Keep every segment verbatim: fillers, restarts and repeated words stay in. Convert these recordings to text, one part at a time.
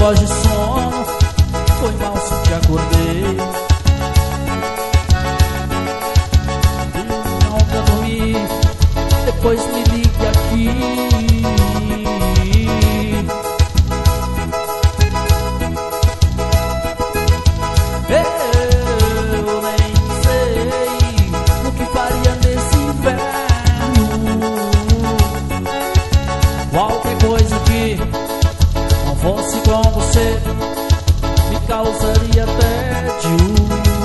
voz de sono, foi mal se te acordei. Não pra dormir, depois me ligue aqui. Eu nem sei o que faria nesse inverno. Qualquer coisa que não fosse com você me causaria tédio.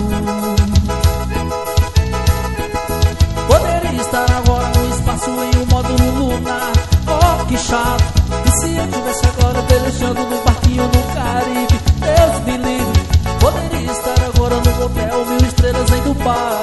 Poderia estar agora no espaço em um módulo lunar. Oh, que chato! E se eu estivesse agora pelejando no barquinho no Caribe? Deus me livre! Poderia estar agora no motel mil estrelas em Dubai.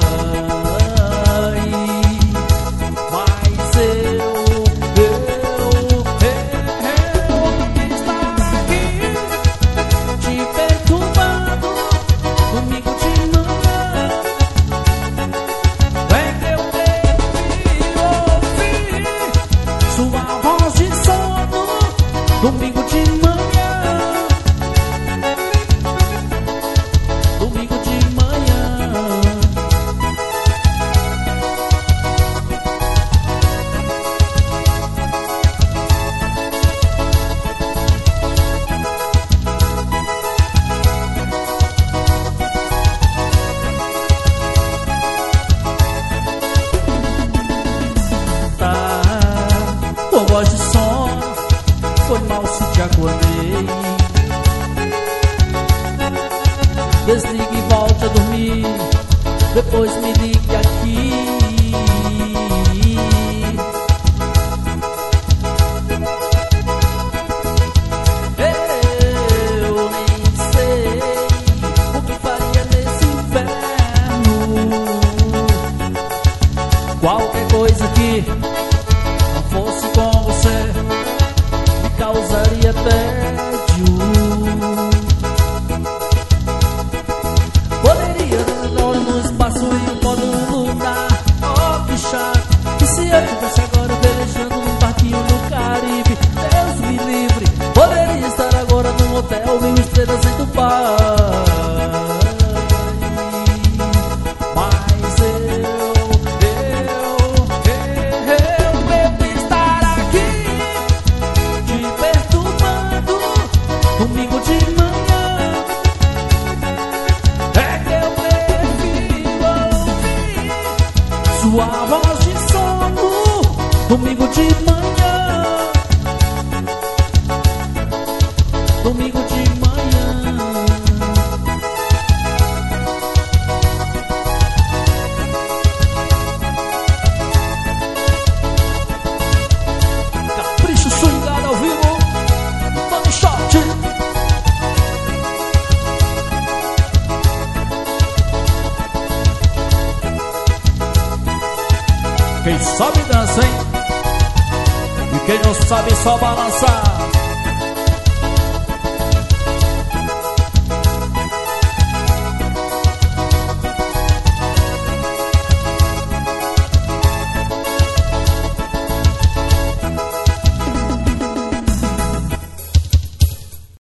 Mas eu, eu, eu, eu queria estar aqui te perturbando domingo de manhã. É que eu prefiro ouvir sua voz de sono domingo de manhã. Domingo de manhã. Tá, tua voz de sono, foi mal se te acordei. Desligue e volte a dormir, depois me ligue aqui. Eu nem sei o que faria nesse inverno. Qualquer coisa que não fosse com você me causaria tédio. Poderia agora no espaço em um módulo lunar. Oh, que chato! E se eu estivesse agora velejando num barquinho no Caribe? Deus me livre! Poderia estar agora num hotel mil estrelas em Dubai. Mas eu, eu, eu, eu devo estar aqui te perturbando domingo de manhã. É que eu prefiro ouvir sua voz de sono domingo de manhã. Domingo de manhã. Capricho swingado ao vivo, Tony Shot. Quem sabe dança, hein? E quem não sabe só balançar.